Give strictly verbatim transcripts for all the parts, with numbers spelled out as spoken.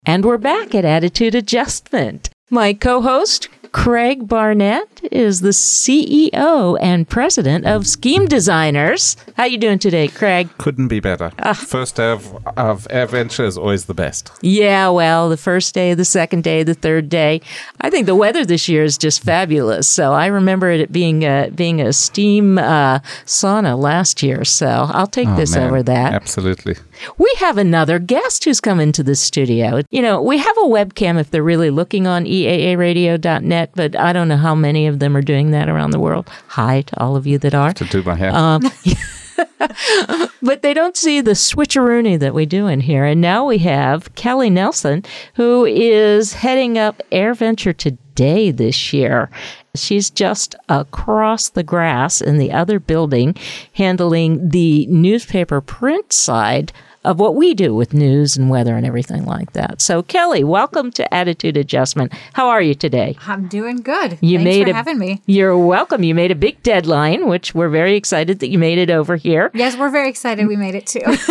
And we're back at Attitude Adjustment. My co-host, Craig Barnett, is the C E O and president of Scheme Designers. How you doing today, Craig? Couldn't be better. Uh, first day of, of AirVenture is always the best. Yeah, well, the first day, the second day, the third day. I think the weather this year is just fabulous. So I remember it being a, being a steam uh, sauna last year. So I'll take oh, this man. over that. Absolutely. We have another guest who's come into the studio. You know, we have a webcam if they're really looking on E A A radio dot net, but I don't know how many of them are doing that around the world. Hi to all of you that are. To do my hair. Um, but they don't see the switcheroony that we do in here. And now we have Kelly Nelson, who is heading up AirVenture Today this year. She's just across the grass in the other building, handling the newspaper print side of what we do with news and weather and everything like that. So, Kelly, welcome to Attitude Adjustment. How are you today? I'm doing good. You Thanks made for a, having me. You're welcome. You made a big deadline, which we're very excited that you made it over here. Yes, we're very excited we made it too. How's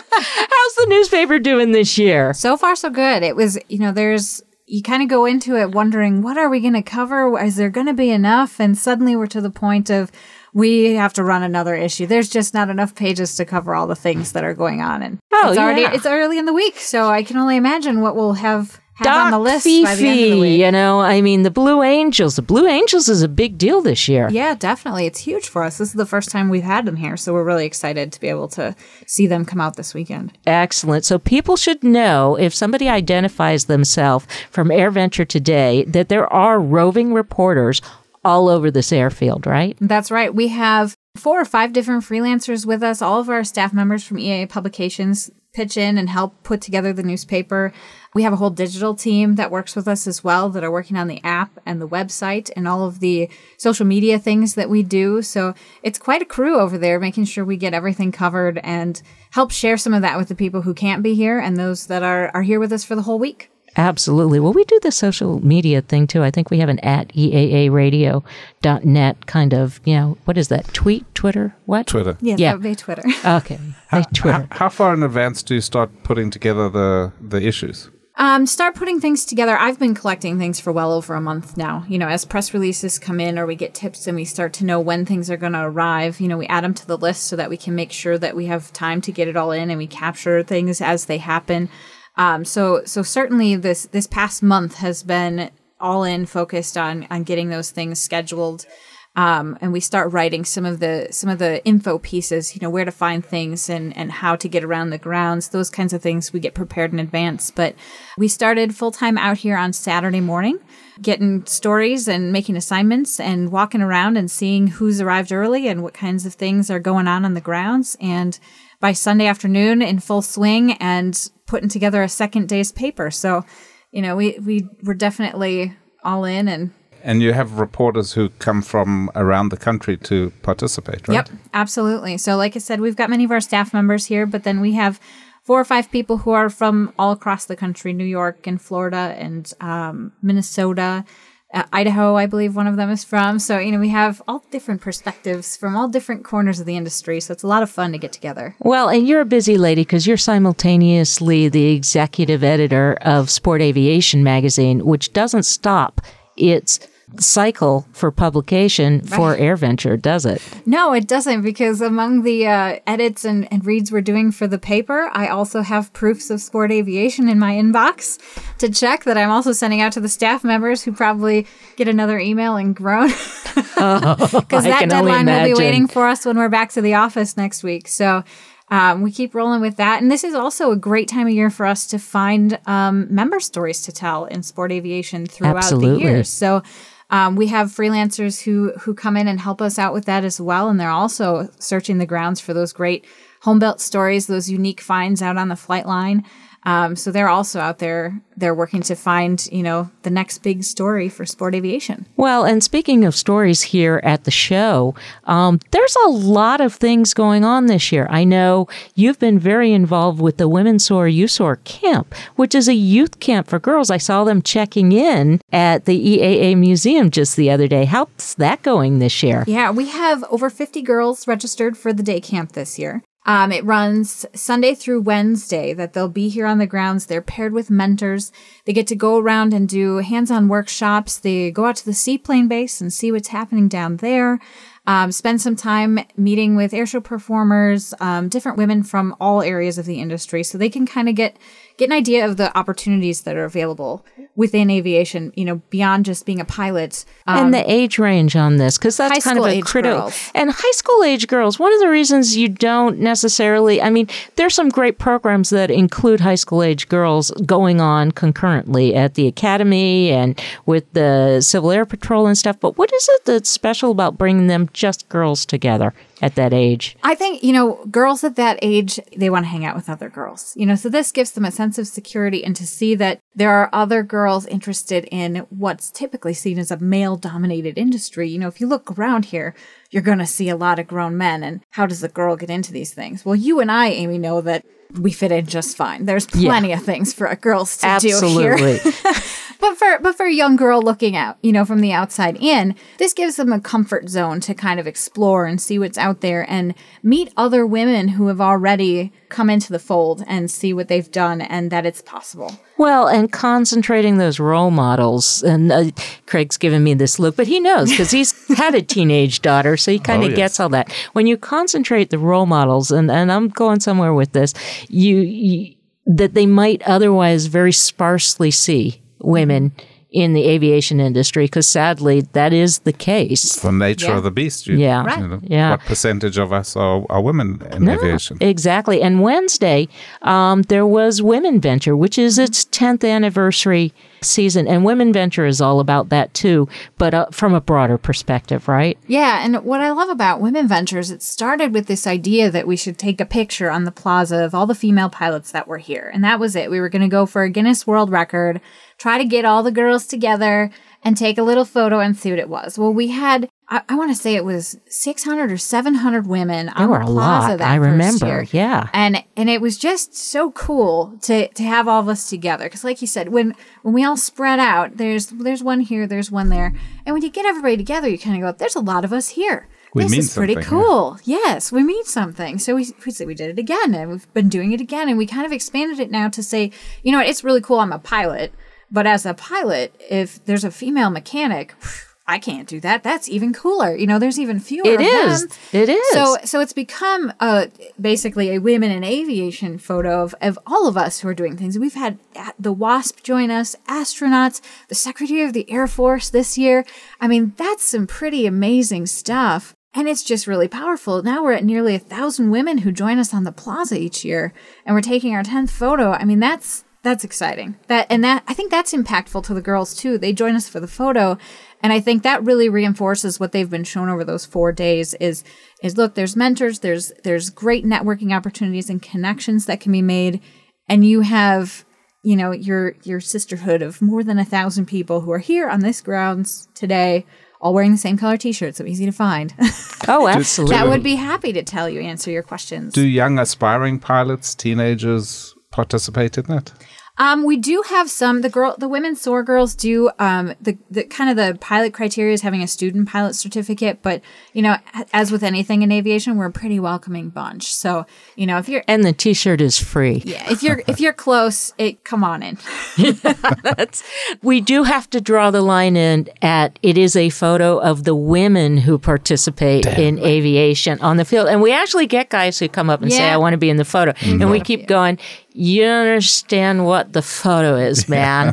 the newspaper doing this year? So far, so good. It was, you know, there's, you kind of go into it wondering, what are we going to cover? Is there going to be enough? And suddenly we're to the point of, we have to run another issue. There's just not enough pages to cover all the things that are going on. And oh, it's already yeah. it's early in the week, so I can only imagine what we'll have, have Doc on the list Fifi, by the end of the week. You know, I mean, the Blue Angels. The Blue Angels is a big deal this year. Yeah, definitely. It's huge for us. This is the first time we've had them here, so we're really excited to be able to see them come out this weekend. Excellent. So people should know, if somebody identifies themselves from AirVenture Today, that there are roving reporters all over this airfield, right? That's right. We have four or five different freelancers with us. All of our staff members from E A A Publications pitch in and help put together the newspaper. We have a whole digital team that works with us as well that are working on the app and the website and all of the social media things that we do. So it's quite a crew over there making sure we get everything covered and help share some of that with the people who can't be here and those that are, are here with us for the whole week. Absolutely. Well, we do the social media thing, too. I think we have an at E A A radio dot net kind of, you know, what is that? Tweet? Twitter? What? Twitter. Yes, yeah. that would be Twitter. Okay. How, Twitter. How, how far in advance do you start putting together the, the issues? Um, start putting things together. I've been collecting things for well over a month now. You know, as press releases come in or we get tips and we start to know when things are going to arrive, you know, we add them to the list so that we can make sure that we have time to get it all in and we capture things as they happen. Um, so, so certainly this, this past month has been all in focused on, on getting those things scheduled. Um, and we start writing some of the, some of the info pieces, you know, where to find things and, and how to get around the grounds, those kinds of things we get prepared in advance. But we started full time out here on Saturday morning, getting stories and making assignments and walking around and seeing who's arrived early and what kinds of things are going on on the grounds. And by Sunday afternoon in full swing and putting together a second day's paper. So, you know, we, we were definitely all in. And And you have reporters who come from around the country to participate, right? Yep, absolutely. So like I said, we've got many of our staff members here, but then we have four or five people who are from all across the country, New York and Florida and um, Minnesota, Uh, Idaho, I believe one of them is from. So, you know, we have all different perspectives from all different corners of the industry. So it's a lot of fun to get together. Well, and you're a busy lady because you're simultaneously the executive editor of Sport Aviation magazine, which doesn't stop its cycle for publication for Right. AirVenture, does it? No, it doesn't, because among the uh, edits and, and reads we're doing for the paper, I also have proofs of Sport Aviation in my inbox to check that I'm also sending out to the staff members who probably get another email and groan. Because Oh, I that can only deadline will be imagine. waiting for us when we're back to the office next week. So um, we keep rolling with that. And this is also a great time of year for us to find um, member stories to tell in Sport Aviation throughout Absolutely. the year. So Um, we have freelancers who who come in and help us out with that as well. And they're also searching the grounds for those great home-built stories, those unique finds out on the flight line. Um, so they're also out there. They're working to find, you know, the next big story for Sport Aviation. Well, and speaking of stories here at the show, um, there's a lot of things going on this year. I know you've been very involved with the Women Soar U S O A R Camp, which is a youth camp for girls. I saw them checking in at the E A A Museum just the other day. How's that going this year? Yeah, we have over fifty girls registered for the day camp this year. Um, it runs Sunday through Wednesday that they'll be here on the grounds. They're paired with mentors. They get to go around and do hands-on workshops. They go out to the seaplane base and see what's happening down there. Um, spend some time meeting with airshow performers, um, different women from all areas of the industry, so they can kind of get get an idea of the opportunities that are available within aviation, you know, beyond just being a pilot. Um, and the age range on this, because that's high kind of school a age critical. girls. And high school age girls, one of the reasons you don't necessarily, I mean, there's some great programs that include high school age girls going on concurrently at the academy and with the Civil Air Patrol and stuff. But what is it that's special about bringing them just girls together at that age? I think, you know, girls at that age, they want to hang out with other girls, you know, so this gives them a sense of security and to see that there are other girls interested in what's typically seen as a male-dominated industry. You know, if you look around here, you're going to see a lot of grown men. And how does a girl get into these things? Well, you and I, Amy, know that we fit in just fine. There's plenty yeah. of things for girls to Absolutely. do here. But for but for a young girl looking out, you know, from the outside in, this gives them a comfort zone to kind of explore and see what's out there and meet other women who have already come into the fold and see what they've done and that it's possible. Well, and concentrating those role models, and uh, Craig's given me this look, but he knows because he's had a teenage daughter, so he kind of oh, yes. gets all that. When you concentrate the role models, and, and I'm going somewhere with this, you, you that they might otherwise very sparsely see women in the aviation industry, because sadly that is the case. It's the nature yeah. of the beast. You, yeah. Right. You know, yeah. What percentage of us are, are women in no, aviation? Exactly. And Wednesday, um, there was Women Venture, which is its tenth anniversary season. And Women Venture is all about that too, but uh, from a broader perspective, right? Yeah. And what I love about Women Ventures, it started with this idea that we should take a picture on the plaza of all the female pilots that were here. And that was it. We were going to go for a Guinness World Record, try to get all the girls together and take a little photo and see what it was. Well, we had, I, I want to say it was six hundred or seven hundred women there on were the a plaza lot. that I first remember, year. yeah. And and it was just so cool to to have all of us together. Because like you said, when when we all spread out, there's there's one here, there's one there. And when you get everybody together, you kind of go, there's a lot of us here. We this mean is pretty something, cool. Yeah. Yes, we mean something. So we we said we did it again, and we've been doing it again, and we kind of expanded it now to say, you know what, it's really cool. I'm a pilot. But as a pilot, if there's a female mechanic, I can't do that. That's even cooler. You know, there's even fewer It of is. them. It is. So so it's become a, basically a women in aviation photo of, of all of us who are doing things. We've had the WASP join us, astronauts, the Secretary of the Air Force this year. I mean, that's some pretty amazing stuff. And it's just really powerful. Now we're at nearly a thousand women who join us on the plaza each year, and we're taking our tenth photo. I mean, that's That's exciting. That and that I think that's impactful to the girls too. They join us for the photo, and I think that really reinforces what they've been shown over those four days is is look, there's mentors, there's there's great networking opportunities and connections that can be made, and you have, you know, your your sisterhood of more than a thousand people who are here on this grounds today, all wearing the same color T-shirts, so easy to find. Oh, absolutely. That would be happy to tell you, answer your questions. Do young aspiring pilots, teenagers, participate in that? Um, we do have some. The girl, the women S O A R girls do. Um, the the kind of the pilot criteria is having a student pilot certificate, but you know, as with anything in aviation, we're a pretty welcoming bunch. So you know, if you're and the T-shirt is free. Yeah, if you're if you're close, it come on in. That's, we do have to draw the line in at it is a photo of the women who participate Damn in right. aviation on the field, and we actually get guys who come up and yeah. say, "I want to be in the photo," mm-hmm. and we keep going. You don't understand what the photo is, man.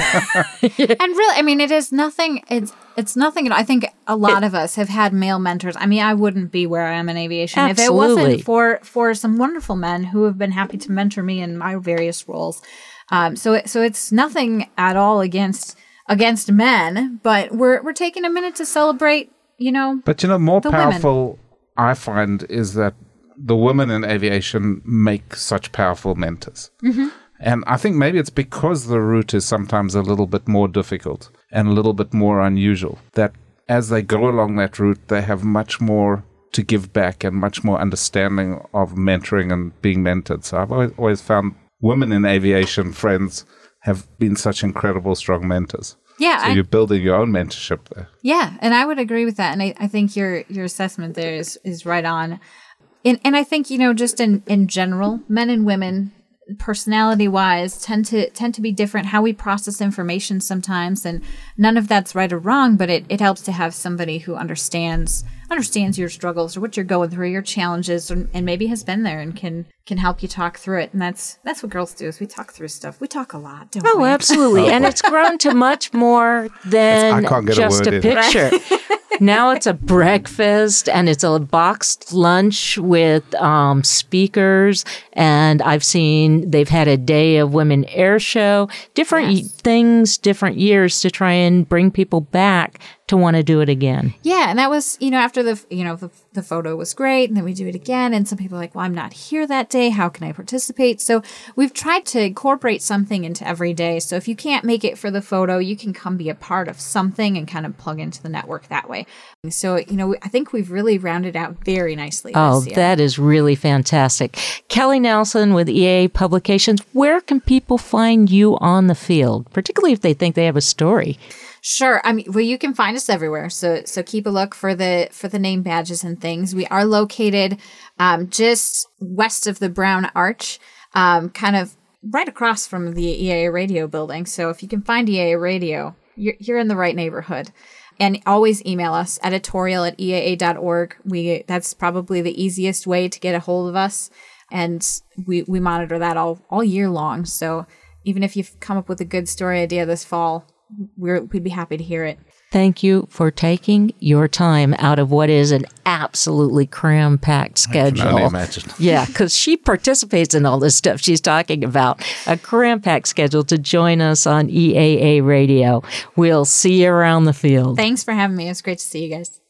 And really, I mean, it is nothing. It's it's nothing. I think a lot of us have had male mentors. I mean, I wouldn't be where I am in aviation Absolutely. if it wasn't for for some wonderful men who have been happy to mentor me in my various roles. Um, so so it's nothing at all against against men, but we're we're taking a minute to celebrate. You know, but you know, more powerful women. I find is that the women in aviation make such powerful mentors. Mm-hmm. And I think maybe it's because the route is sometimes a little bit more difficult and a little bit more unusual, that as they go along that route, they have much more to give back and much more understanding of mentoring and being mentored. So I've always, always found women in aviation friends have been such incredible, strong mentors. Yeah. So I, you're building your own mentorship there. Yeah. And I would agree with that. And I, I think your, your assessment there is, is right on. And, and I think, you know, just in, in general, men and women, personality wise, tend to tend to be different, how we process information sometimes, and none of that's right or wrong, but it, it helps to have somebody who understands understands your struggles or what you're going through, your challenges, and, and maybe has been there and can can help you talk through it. And that's that's what girls do, is we talk through stuff. We talk a lot, don't Oh, we? absolutely. And it's grown to much more than I can't get a just word a in. picture. Now it's a breakfast and it's a boxed lunch with um, speakers. And I've seen they've had a day of women air show, different Yes. things, different years to try and bring people back to want to do it again. Yeah, and that was, you know, after the, you know, the, the photo was great, and then we do it again, and some people are like, well, I'm not here that day. How can I participate? So we've tried to incorporate something into every day. So if you can't make it for the photo, you can come be a part of something and kind of plug into the network that way. So, you know, I think we've really rounded out very nicely Oh, this year. that is really fantastic. Kelly Nelson with E A A Publications, where can people find you on the field, particularly if they think they have a story? Sure. I mean, well, you can find us everywhere. So, so keep a look for the for the name badges and things. We are located um, just west of the Brown Arch, um, kind of right across from the E A A Radio building. So, if you can find E A A Radio, you're you're in the right neighborhood. And always email us, editorial at E A A dot org. We that's probably the easiest way to get a hold of us, and we we monitor that all all year long. So, even if you've come up with a good story idea this fall, We're, we'd be happy to hear it. Thank you for taking your time out of what is an absolutely cram-packed schedule. I can only imagine. Yeah, because she participates in all this stuff she's talking about. A cram-packed schedule to join us on E A A Radio. We'll see you around the field. Thanks for having me. It was great to see you guys.